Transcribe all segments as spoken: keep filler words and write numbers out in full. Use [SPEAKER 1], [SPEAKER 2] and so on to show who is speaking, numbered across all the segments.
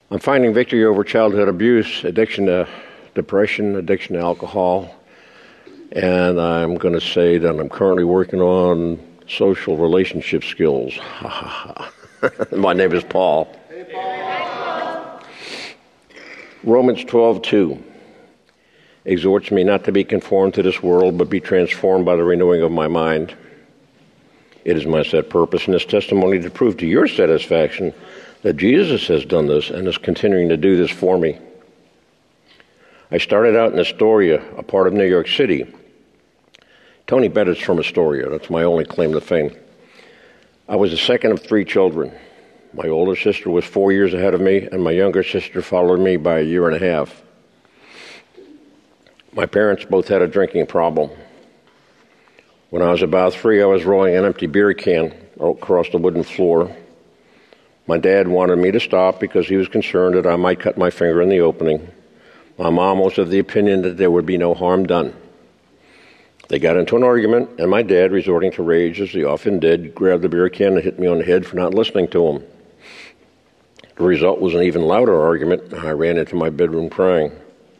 [SPEAKER 1] I'm finding victory over childhood abuse, addiction to depression, addiction to alcohol, and I'm going to say that I'm currently working on social relationship skills. My name is Paul.
[SPEAKER 2] Hey, Paul.
[SPEAKER 1] Romans twelve two exhorts me not to be conformed to this world, but be transformed by the renewing of my mind. It is my set purpose in this testimony to prove to your satisfaction that Jesus has done this and is continuing to do this for me. I started out in Astoria, a part of New York City. Tony Bennett's from Astoria. That's my only claim to fame. I was the second of three children. My older sister was four years ahead of me, and my younger sister followed me by a year and a half. My parents both had a drinking problem. When I was about three, I was rolling an empty beer can across the wooden floor. My dad wanted me to stop because he was concerned that I might cut my finger in the opening. My mom was of the opinion that there would be no harm done. They got into an argument, and my dad, resorting to rage, as he often did, grabbed the beer can and hit me on the head for not listening to him. The result was an even louder argument, and I ran into my bedroom crying.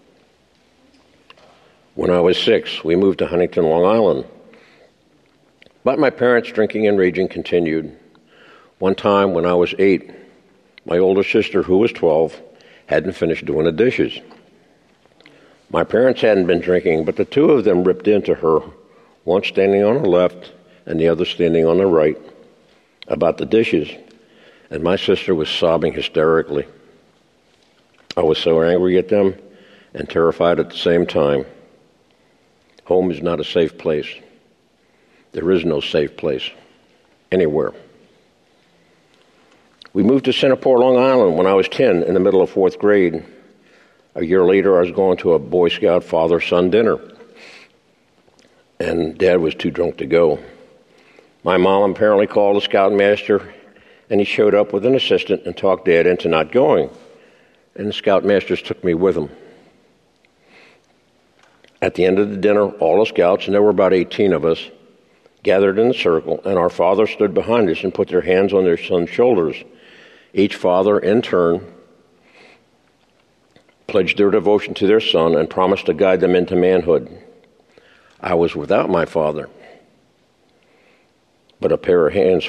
[SPEAKER 1] When I was six, we moved to Huntington, Long Island. But my parents' drinking and raging continued. One time when I was eight, my older sister, who was twelve, hadn't finished doing the dishes. My parents hadn't been drinking, but the two of them ripped into her, one standing on the left and the other standing on the right, about the dishes, and my sister was sobbing hysterically. I was so angry at them and terrified at the same time. Home is not a safe place. There is no safe place anywhere. We moved to Singapore, Long Island when I was ten, in the middle of fourth grade. A year later, I was going to a Boy Scout father-son dinner, and Dad was too drunk to go. My mom apparently called the scoutmaster, and he showed up with an assistant and talked Dad into not going, and the scoutmasters took me with him. At the end of the dinner, all the scouts, and there were about eighteen of us, gathered in a circle, and our father stood behind us and put their hands on their son's shoulders. Each father, in turn, pledged their devotion to their son and promised to guide them into manhood. I was without my father, but a pair of hands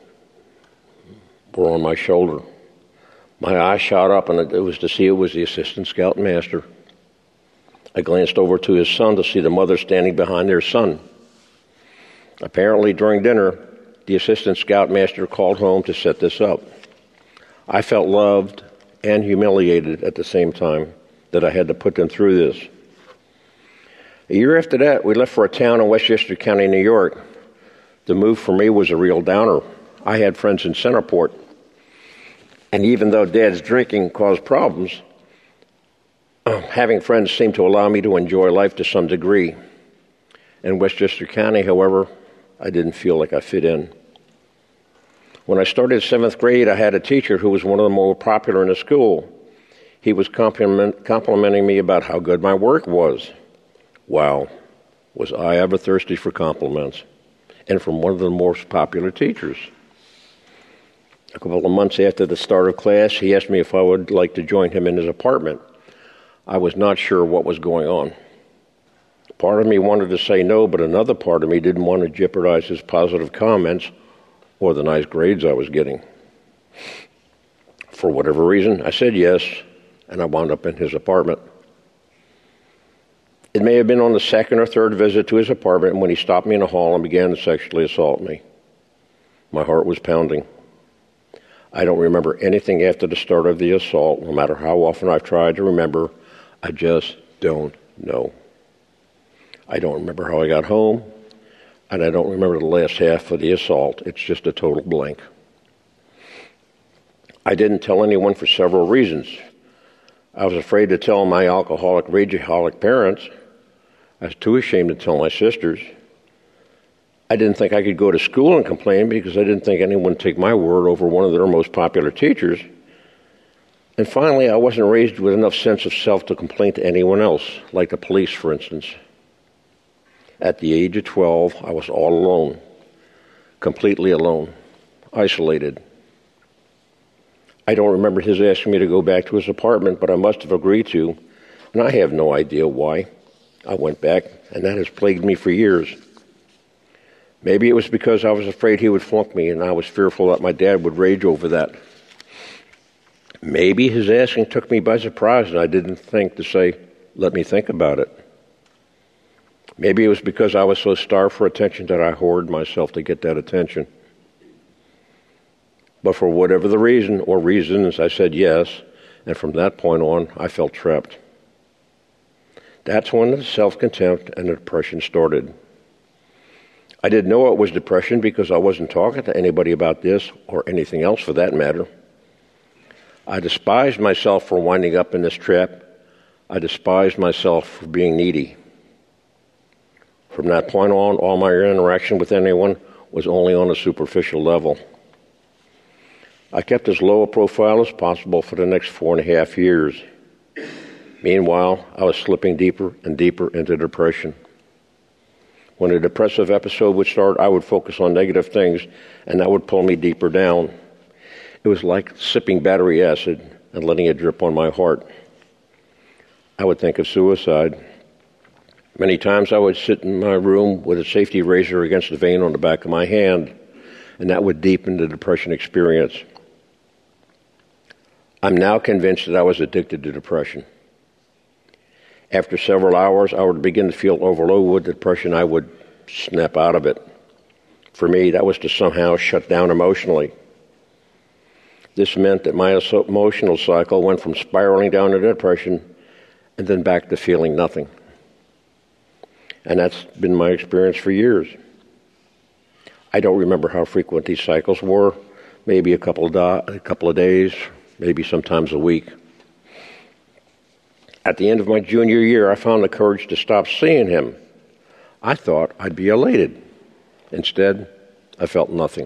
[SPEAKER 1] were on my shoulder. My eyes shot up, and it was to see it was the assistant scoutmaster. I glanced over to his son to see the mother standing behind their son. Apparently, during dinner, the assistant scoutmaster called home to set this up. I felt loved and humiliated at the same time that I had to put them through this. A year after that, we left for a town in Westchester County, New York. The move for me was a real downer. I had friends in Centerport, and even though Dad's drinking caused problems, uh, having friends seemed to allow me to enjoy life to some degree. In Westchester County, however, I didn't feel like I fit in. When I started seventh grade, I had a teacher who was one of the more popular in the school. He was compliment, complimenting me about how good my work was. Wow, was I ever thirsty for compliments, and from one of the most popular teachers. A couple of months after the start of class, he asked me if I would like to join him in his apartment. I was not sure what was going on. Part of me wanted to say no, but another part of me didn't want to jeopardize his positive comments or the nice grades I was getting. For whatever reason, I said yes, and I wound up in his apartment. It may have been on the second or third visit to his apartment when he stopped me in the hall and began to sexually assault me. My heart was pounding. I don't remember anything after the start of the assault, no matter how often I've tried to remember. I just don't know. I don't remember how I got home, and I don't remember the last half of the assault. It's just a total blank. I didn't tell anyone for several reasons. I was afraid to tell my alcoholic, rageaholic parents. I was too ashamed to tell my sisters. I didn't think I could go to school and complain because I didn't think anyone would take my word over one of their most popular teachers. And finally, I wasn't raised with enough sense of self to complain to anyone else, like the police, for instance. At the age of twelve, I was all alone, completely alone, isolated. I don't remember his asking me to go back to his apartment, but I must have agreed to, and I have no idea why. I went back, and that has plagued me for years. Maybe it was because I was afraid he would flunk me, and I was fearful that my dad would rage over that. Maybe his asking took me by surprise, and I didn't think to say, let me think about it. Maybe it was because I was so starved for attention that I hoarded myself to get that attention. But for whatever the reason or reasons, I said yes, and from that point on, I felt trapped. That's when the self-contempt and the depression started. I didn't know it was depression because I wasn't talking to anybody about this or anything else for that matter. I despised myself for winding up in this trap. I despised myself for being needy. From that point on, all my interaction with anyone was only on a superficial level. I kept as low a profile as possible for the next four and a half years. Meanwhile, I was slipping deeper and deeper into depression. When a depressive episode would start, I would focus on negative things, and that would pull me deeper down. It was like sipping battery acid and letting it drip on my heart. I would think of suicide. Many times I would sit in my room with a safety razor against the vein on the back of my hand, and that would deepen the depression experience. I'm now convinced that I was addicted to depression. After several hours, I would begin to feel overloaded with depression. I would snap out of it. For me, that was to somehow shut down emotionally. This meant that my emotional cycle went from spiraling down into depression and then back to feeling nothing. And that's been my experience for years. I don't remember how frequent these cycles were, maybe a couple of, da- a couple of days, maybe sometimes a week. At the end of my junior year, I found the courage to stop seeing him. I thought I'd be elated. Instead, I felt nothing.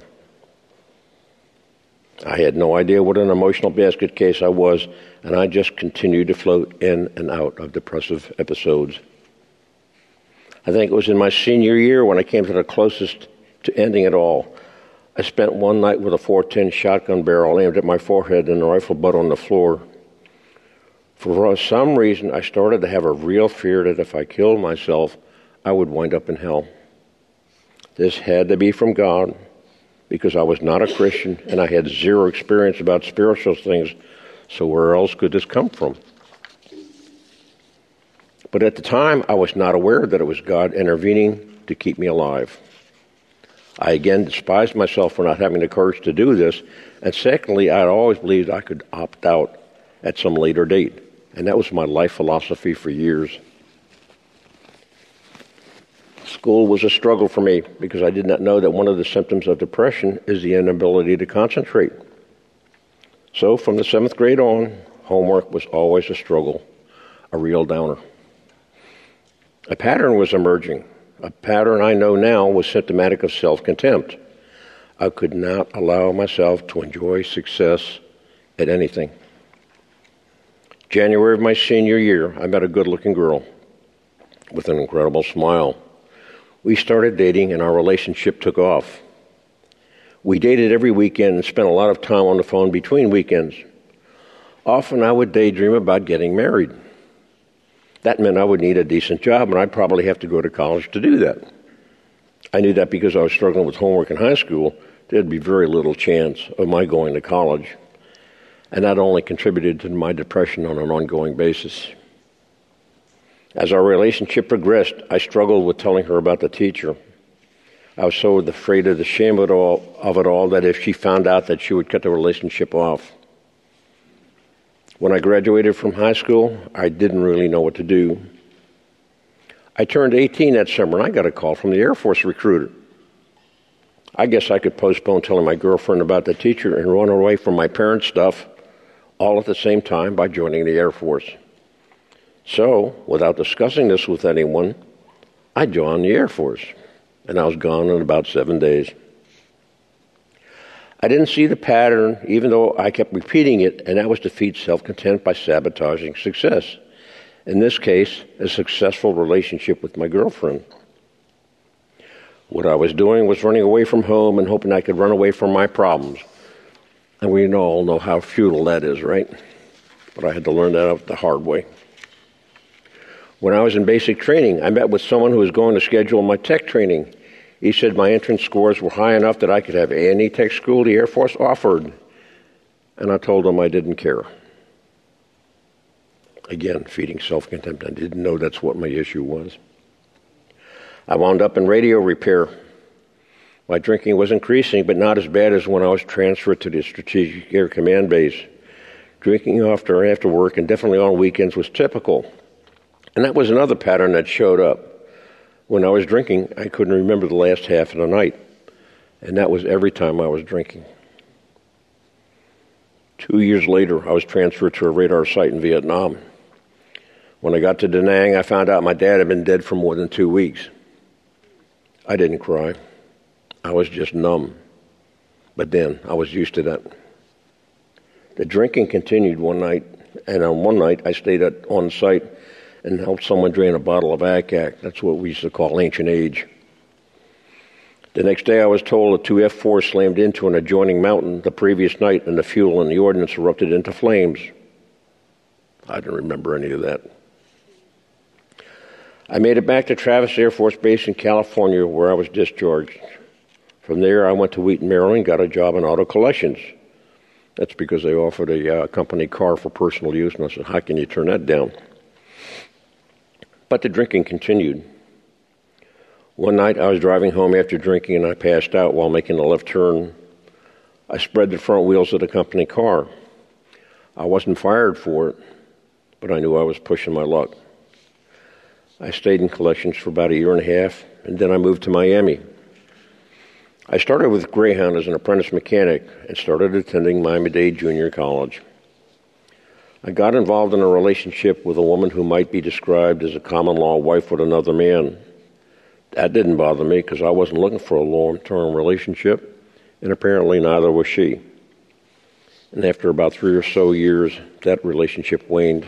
[SPEAKER 1] I had no idea what an emotional basket case I was, and I just continued to float in and out of depressive episodes. I think it was in my senior year when I came to the closest to ending it all. I spent one night with a four ten shotgun barrel aimed at my forehead and a rifle butt on the floor. For some reason, I started to have a real fear that if I killed myself, I would wind up in hell. This had to be from God, because I was not a Christian and I had zero experience about spiritual things, so where else could this come from? But at the time, I was not aware that it was God intervening to keep me alive. I again despised myself for not having the courage to do this, and secondly, I had always believed I could opt out at some later date, and that was my life philosophy for years. School was a struggle for me because I did not know that one of the symptoms of depression is the inability to concentrate. So from the seventh grade on, homework was always a struggle, a real downer. A pattern was emerging. A pattern I know now was symptomatic of self-contempt. I could not allow myself to enjoy success at anything. January of my senior year, I met a good-looking girl with an incredible smile. We started dating, and our relationship took off. We dated every weekend and spent a lot of time on the phone between weekends. Often I would daydream about getting married. That meant I would need a decent job, and I'd probably have to go to college to do that. I knew that because I was struggling with homework in high school, there'd be very little chance of my going to college. And that only contributed to my depression on an ongoing basis. As our relationship progressed, I struggled with telling her about the teacher. I was so afraid of the shame of it all, of it all that if she found out that she would cut the relationship off. When I graduated from high school, I didn't really know what to do. I turned eighteen that summer, and I got a call from the Air Force recruiter. I guess I could postpone telling my girlfriend about the teacher and run away from my parents' stuff all at the same time by joining the Air Force. So, without discussing this with anyone, I joined the Air Force, and I was gone in about seven days. I didn't see the pattern, even though I kept repeating it, and that was to feed self-contempt by sabotaging success. In this case, a successful relationship with my girlfriend. What I was doing was running away from home and hoping I could run away from my problems. And we all know how futile that is, right? But I had to learn that out the hard way. When I was in basic training, I met with someone who was going to schedule my tech training. He said my entrance scores were high enough that I could have any tech school the Air Force offered. And I told him I didn't care. Again, feeding self-contempt. I didn't know that's what my issue was. I wound up in radio repair. My drinking was increasing, but not as bad as when I was transferred to the Strategic Air Command Base. Drinking after after work and definitely on weekends was typical. And that was another pattern that showed up. When I was drinking, I couldn't remember the last half of the night. And that was every time I was drinking. Two years later, I was transferred to a radar site in Vietnam. When I got to Da Nang, I found out my dad had been dead for more than two weeks. I didn't cry. I was just numb. But then, I was used to that. The drinking continued one night, and on one night, I stayed at, on site and helped someone drain a bottle of Acac. That's what we used to call ancient age. The next day, I was told a two F four slammed into an adjoining mountain the previous night, and the fuel in the ordnance erupted into flames. I didn't remember any of that. I made it back to Travis Air Force Base in California, where I was discharged. From there, I went to Wheaton, Maryland, got a job in auto collections. That's because they offered a uh, company car for personal use, and I said, how can you turn that down? But the drinking continued. One night, I was driving home after drinking, and I passed out while making a left turn. I spread the front wheels of the company car. I wasn't fired for it, but I knew I was pushing my luck. I stayed in collections for about a year and a half, and then I moved to Miami. I started with Greyhound as an apprentice mechanic and started attending Miami-Dade Junior College. I got involved in a relationship with a woman who might be described as a common-law wife with another man. That didn't bother me because I wasn't looking for a long-term relationship, and apparently neither was she. And after about three or so years, that relationship waned.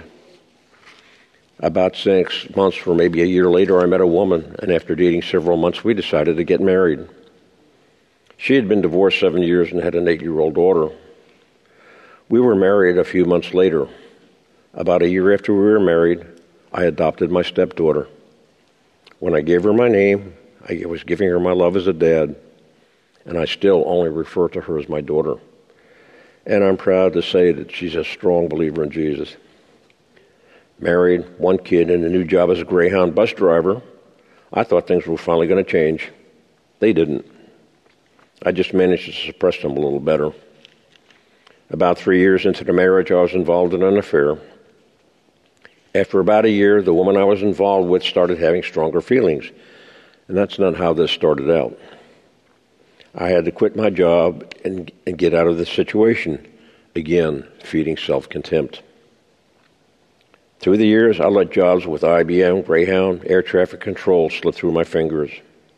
[SPEAKER 1] About six months or maybe a year later, I met a woman, and after dating several months, we decided to get married. She had been divorced seven years and had an eight-year-old daughter. We were married a few months later. About a year after we were married, I adopted my stepdaughter. When I gave her my name, I was giving her my love as a dad, and I still only refer to her as my daughter. And I'm proud to say that she's a strong believer in Jesus. Married, one kid, and a new job as a Greyhound bus driver, I thought things were finally going to change. They didn't. I just managed to suppress them a little better. About three years into the marriage, I was involved in an affair. After about a year, the woman I was involved with started having stronger feelings, and that's not how this started out. I had to quit my job and, and get out of the situation, again, feeding self-contempt. Through the years, I let jobs with I B M, Greyhound, air traffic control slip through my fingers.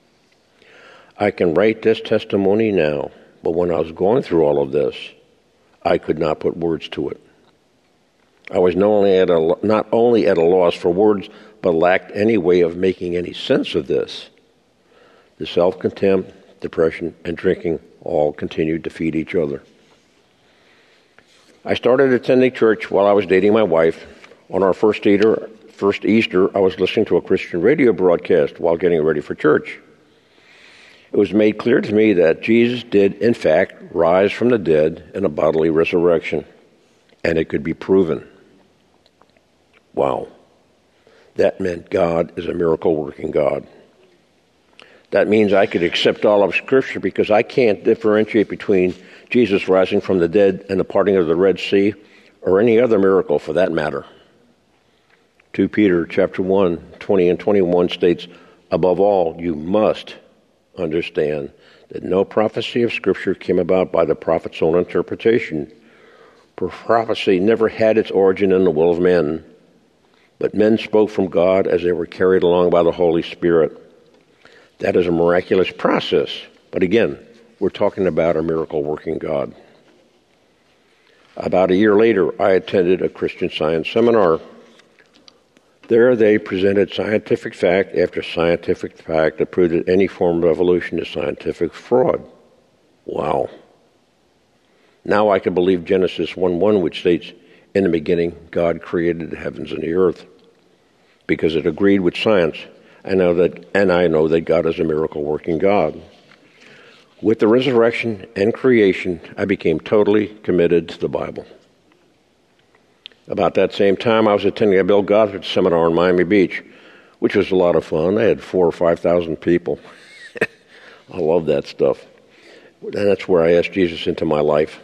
[SPEAKER 1] I can write this testimony now, but when I was going through all of this, I could not put words to it. I was not only at a, not only at a loss for words, but lacked any way of making any sense of this. The self-contempt, depression, and drinking all continued to feed each other. I started attending church while I was dating my wife. On our first Easter, first Easter, I was listening to a Christian radio broadcast while getting ready for church. It was made clear to me that Jesus did, in fact, rise from the dead in a bodily resurrection, and it could be proven. Wow. That meant God is a miracle-working God. That means I could accept all of Scripture because I can't differentiate between Jesus rising from the dead and the parting of the Red Sea or any other miracle for that matter. Second Peter chapter one, twenty and twenty-one states, above all, you must understand that no prophecy of Scripture came about by the prophet's own interpretation. For prophecy never had its origin in the will of men, but men spoke from God as they were carried along by the Holy Spirit. That is a miraculous process, but again, we're talking about a miracle-working God. About a year later, I attended a Christian Science seminar. There they presented scientific fact after scientific fact that proved that any form of evolution is scientific fraud. Wow. Now I can believe Genesis one one, which states, "In the beginning, God created the heavens and the earth," because it agreed with science. I know that, and I know that God is a miracle-working God. With the resurrection and creation, I became totally committed to the Bible. About that same time, I was attending a Bill Gothard seminar in Miami Beach, which was a lot of fun. I had four or five thousand people. I love that stuff. And that's where I asked Jesus into my life.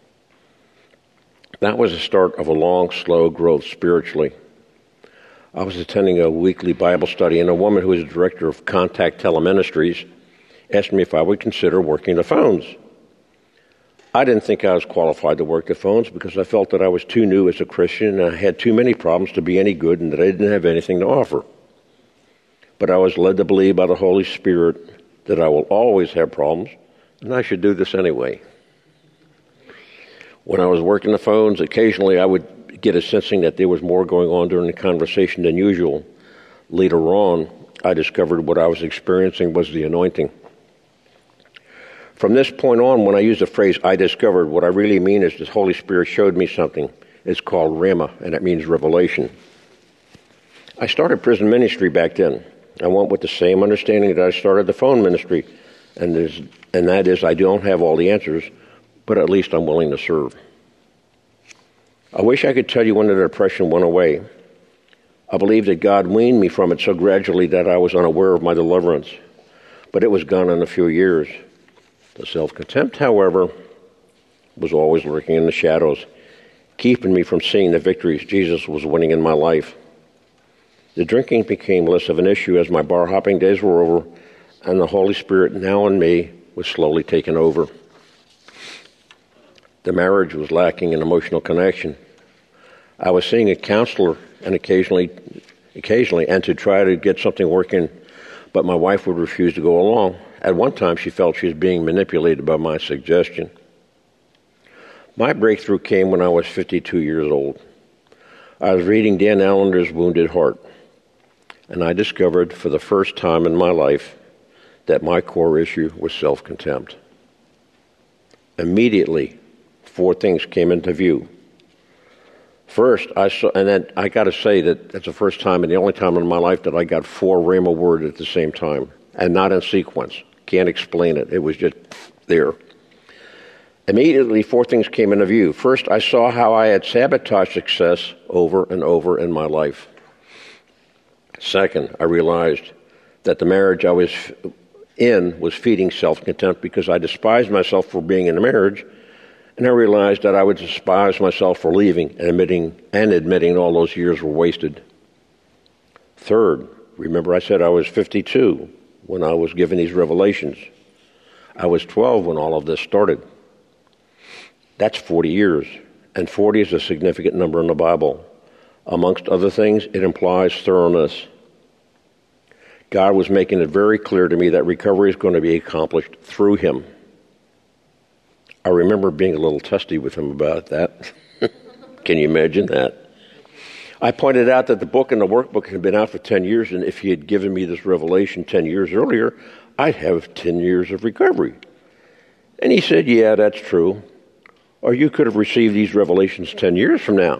[SPEAKER 1] That was the start of a long, slow growth spiritually. I was attending a weekly Bible study, and a woman who was the director of Contact Teleministries asked me if I would consider working the phones. I didn't think I was qualified to work the phones because I felt that I was too new as a Christian and I had too many problems to be any good and that I didn't have anything to offer. But I was led to believe by the Holy Spirit that I will always have problems and I should do this anyway. When I was working the phones, occasionally I would get a sensing that there was more going on during the conversation than usual. Later on, I discovered what I was experiencing was the anointing. From this point on, when I use the phrase, "I discovered," what I really mean is the Holy Spirit showed me something. It's called Rhema, and it means revelation. I started prison ministry back then. I went with the same understanding that I started the phone ministry, and, and that is I don't have all the answers, but at least I'm willing to serve. I wish I could tell you when the depression went away. I believe that God weaned me from it so gradually that I was unaware of my deliverance, but it was gone in a few years. The self-contempt, however, was always lurking in the shadows, keeping me from seeing the victories Jesus was winning in my life. The drinking became less of an issue as my bar hopping days were over, and the Holy Spirit now in me was slowly taking over. The marriage was lacking in emotional connection. I was seeing a counselor and occasionally, occasionally, and to try to get something working, but my wife would refuse to go along. At one time, she felt she was being manipulated by my suggestion. My breakthrough came when I was fifty-two years old. I was reading Dan Allender's Wounded Heart, and I discovered for the first time in my life that my core issue was self-contempt. Immediately, four things came into view. First, I saw, and then I got to say that that's the first time and the only time in my life that I got four Rhema words at the same time, and not in sequence. Can't explain it. It was just there. Immediately, four things came into view. First, I saw how I had sabotaged success over and over in my life. Second, I realized that the marriage I was in was feeding self-contempt because I despised myself for being in a marriage, and I realized that I would despise myself for leaving and admitting and admitting all those years were wasted. Third, remember I said I was fifty-two when I was given these revelations. I was twelve when all of this started. That's forty years, and forty is a significant number in the Bible. Amongst other things, it implies thoroughness. God was making it very clear to me that recovery is going to be accomplished through Him. I remember being a little testy with Him about that. Can you imagine that? I pointed out that the book and the workbook had been out for ten years, and if He had given me this revelation ten years earlier, I'd have ten years of recovery. And He said, yeah, that's true. Or you could have received these revelations ten years from now.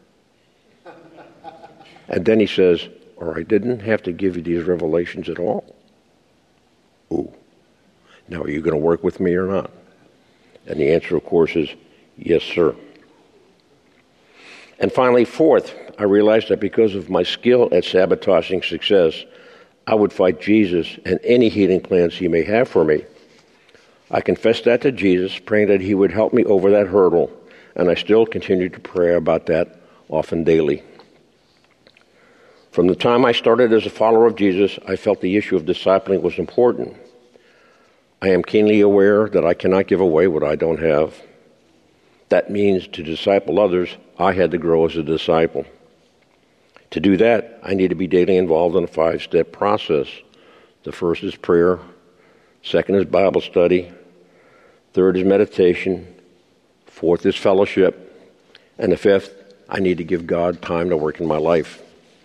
[SPEAKER 1] And then He says, or I didn't have to give you these revelations at all. Ooh. Now, are you going to work with me or not? And the answer, of course, is yes, sir. And finally, fourth, I realized that because of my skill at sabotaging success, I would fight Jesus and any healing plans He may have for me. I confessed that to Jesus, praying that He would help me over that hurdle, and I still continue to pray about that often daily. From the time I started as a follower of Jesus, I felt the issue of discipling was important. I am keenly aware that I cannot give away what I don't have. That means to disciple others, I had to grow as a disciple. To do that, I need to be daily involved in a five-step process. The first is prayer. Second is Bible study. Third is meditation. Fourth is fellowship. And the fifth, I need to give God time to work in my life.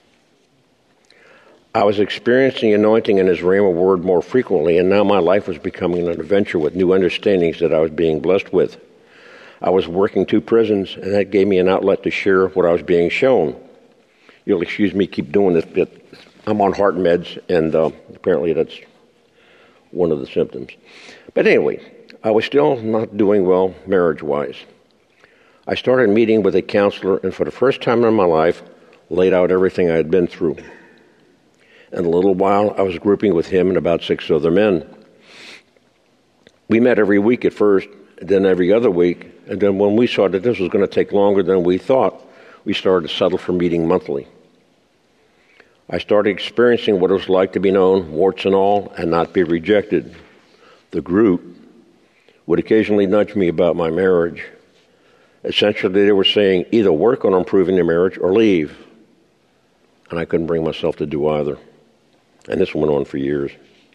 [SPEAKER 1] I was experiencing anointing in His Rhema word more frequently, and now my life was becoming an adventure with new understandings that I was being blessed with. I was working two prisons, and that gave me an outlet to share what I was being shown. You'll excuse me keep doing this bit. I'm on heart meds, and uh, apparently that's one of the symptoms. But anyway, I was still not doing well marriage-wise. I started meeting with a counselor, and for the first time in my life, laid out everything I had been through. In a little while, I was grouping with him and about six other men. We met every week at first, then every other week, and then when we saw that this was going to take longer than we thought, we started to settle for meeting monthly. I started experiencing what it was like to be known, warts and all, and not be rejected. The group would occasionally nudge me about my marriage. Essentially, they were saying either work on improving the marriage or leave. And I couldn't bring myself to do either. And this went on for years.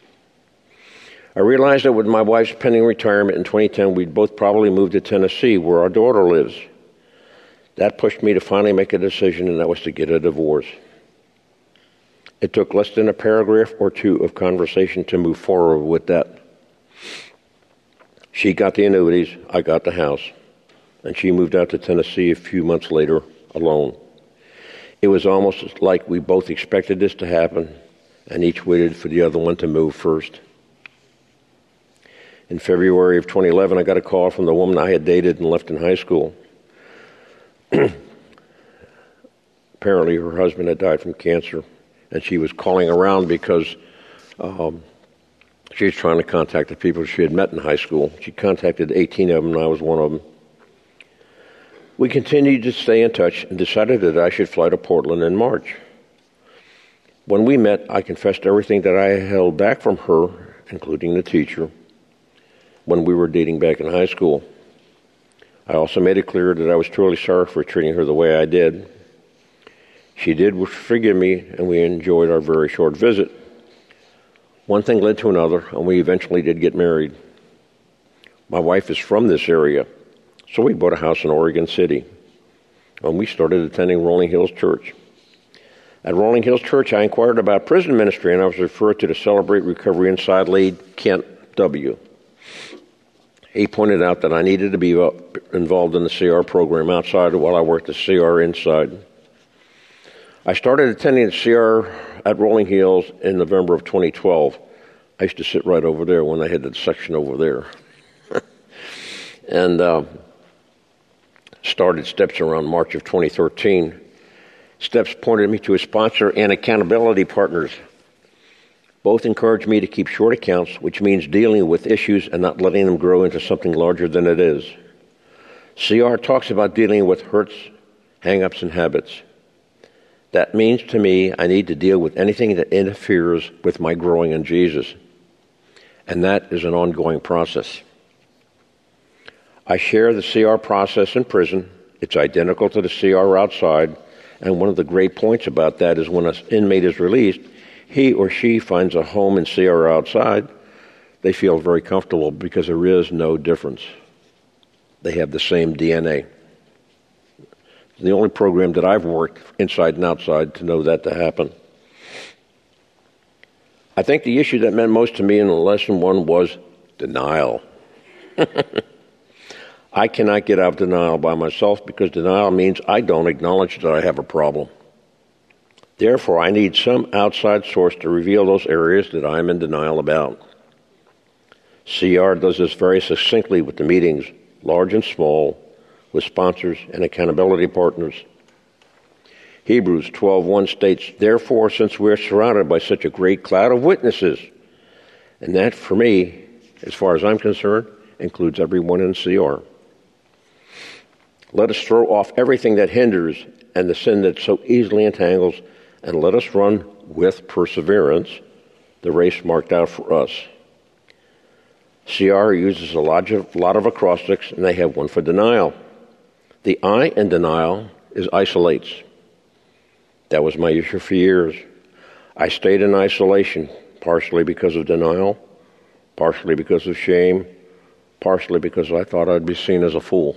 [SPEAKER 1] I realized that with my wife's pending retirement in twenty ten, we'd both probably move to Tennessee, where our daughter lives. That pushed me to finally make a decision, and that was to get a divorce. It took less than a paragraph or two of conversation to move forward with that. She got the annuities, I got the house, and she moved out to Tennessee a few months later alone. It was almost like we both expected this to happen, and each waited for the other one to move first. In February of twenty eleven, I got a call from the woman I had dated and left in high school. Apparently, her husband had died from cancer, and she was calling around because um, she was trying to contact the people she had met in high school. She contacted eighteen of them, and I was one of them. We continued to stay in touch and decided that I should fly to Portland in March. When we met, I confessed everything that I held back from her, including the teacher, when we were dating back in high school. I also made it clear that I was truly sorry for treating her the way I did. She did forgive me, and we enjoyed our very short visit. One thing led to another, and we eventually did get married. My wife is from this area, so we bought a house in Oregon City, and we started attending Rolling Hills Church. At Rolling Hills Church, I inquired about prison ministry, and I was referred to the Celebrate Recovery Inside lead, Kent W. He pointed out that I needed to be involved in the C R program outside while I worked the C R inside. I started attending the C R at Rolling Hills in November of twenty twelve. I used to sit right over there when they had the section over there. and uh, started STEPS around March of twenty thirteen. STEPS pointed me to a sponsor and accountability partners. Both encouraged me to keep short accounts, which means dealing with issues and not letting them grow into something larger than it is. C R talks about dealing with hurts, hang-ups, and habits. That means to me I need to deal with anything that interferes with my growing in Jesus. And that is an ongoing process. I share the C R process in prison. It's identical to the C R outside. And one of the great points about that is when an inmate is released, he or she finds a home in C R outside, they feel very comfortable because there is no difference. They have the same D N A. It's the only program that I've worked inside and outside to know that to happen. I think the issue that meant most to me in lesson one was denial. I cannot get out of denial by myself because denial means I don't acknowledge that I have a problem. Therefore, I need some outside source to reveal those areas that I'm in denial about. C R does this very succinctly with the meetings, large and small, with sponsors and accountability partners. Hebrews twelve one states, "Therefore, since we are surrounded by such a great cloud of witnesses," and that, for me, as far as I'm concerned, includes everyone in C R. Let us throw off everything that hinders and the sin that so easily entangles, and let us run with perseverance the race marked out for us. C R uses a lot of, lot of acrostics, and they have one for denial. The I in denial is isolates. That was my issue for years. I stayed in isolation, partially because of denial, partially because of shame, partially because I thought I'd be seen as a fool.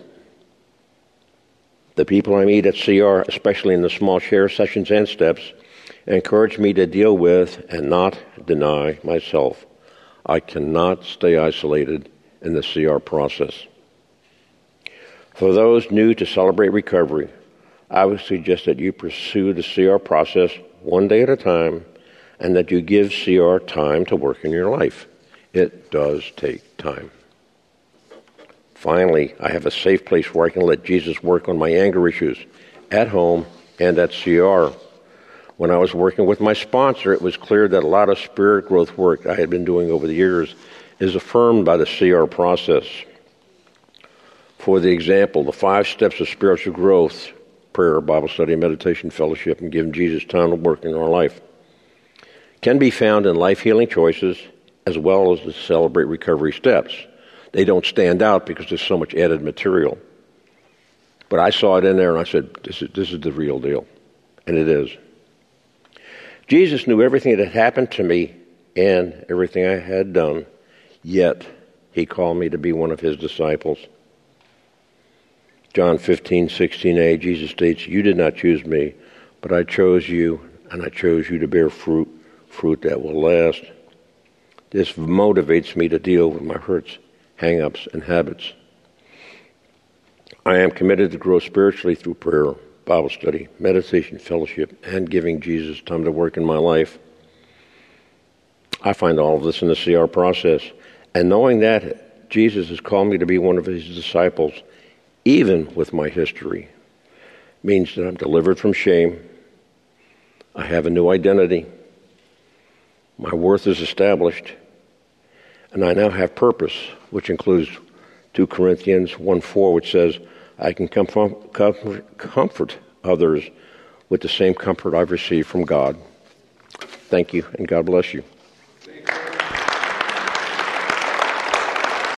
[SPEAKER 1] The people I meet at C R, especially in the small share sessions and steps, encourage me to deal with and not deny myself. I cannot stay isolated in the C R process. For those new to Celebrate Recovery, I would suggest that you pursue the C R process one day at a time and that you give C R time to work in your life. It does take time. Finally, I have a safe place where I can let Jesus work on my anger issues at home and at C R. When I was working with my sponsor, it was clear that a lot of spirit growth work I had been doing over the years is affirmed by the C R process. For the example, the five steps of spiritual growth, prayer, Bible study, meditation, fellowship, and giving Jesus time to work in our life, can be found in life-healing choices as well as the Celebrate Recovery steps. They don't stand out because there's so much added material. But I saw it in there and I said, this is, this is the real deal. And it is. Jesus knew everything that had happened to me and everything I had done, yet he called me to be one of his disciples. John fifteen, sixteen a, Jesus states, you did not choose me, but I chose you, and I chose you to bear fruit, fruit that will last. This motivates me to deal with my hurts, hang-ups, and habits. I am committed to grow spiritually through prayer, Bible study, meditation, fellowship, and giving Jesus time to work in my life. I find all of this in the C R process. And knowing that Jesus has called me to be one of his disciples, even with my history, means that I'm delivered from shame. I have a new identity. My worth is established. And I now have purpose, which includes two Corinthians one four, which says, I can comfort, comfort, comfort others with the same comfort I've received from God. Thank you, and God bless you.